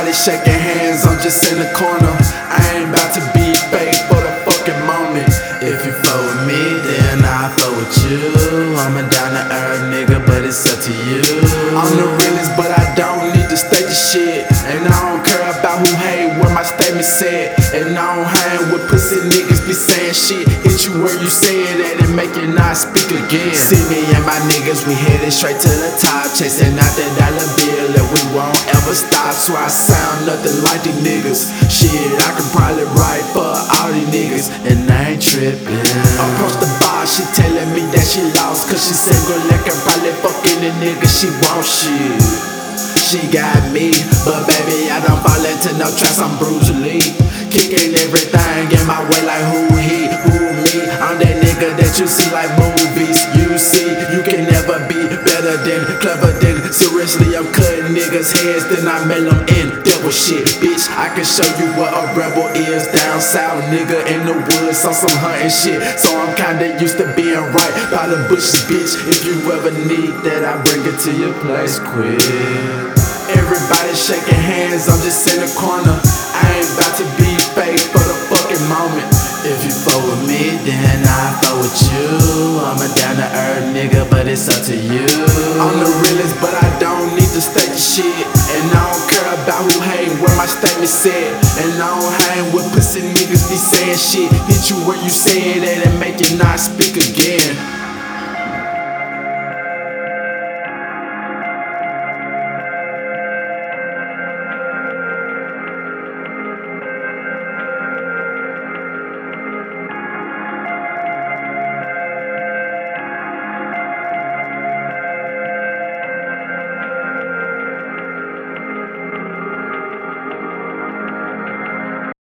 Everybody shaking hands, I'm just in the corner. I ain't about to be fake for the fucking moment. If you fuck with me, then I fuck with you. I'm a down to earth nigga, but it's up to you. I'm the realest, but I don't need to state the shit. And I don't care about who hate where my statement said. And I don't hang with pussy niggas be saying shit. Hit you where you say it at and make you not speak again. See me and my niggas, we headed straight to the top, chasing out that dollar bill and we won't ever stop. So I sound nothing like these niggas. Shit, I could probably write for all these niggas, and I ain't tripping. Approach the bar, she telling me that she lost, cause she single and can probably fuck any nigga she want. Shit, she got me, but baby I don't fall into no traps. I'm Bruce Lee, kicking everything in my way like who he, who me. I'm that nigga that you see like movies. You see, you can never be better than, clever than. Seriously, I'm cutting niggas' heads, then I mail them in. Devil shit, bitch, I can show you what a rebel is. Down south, nigga, in the woods on some hunting shit. So I'm kinda used to being right by the bushes, bitch. If you ever need that, I bring it to your place quick. Everybody shaking hands, I'm just in the corner. I ain't about to be fake for the fucking moment. If you fuck with me, then I fuck with you. I'm a down to earth nigga, but it's up to you. I'm the realest, but I don't need to state the shit. And I don't care about who hate where my statement said. And I don't hang with pussy niggas be saying shit. Hit you where you say it at and make you not speak again.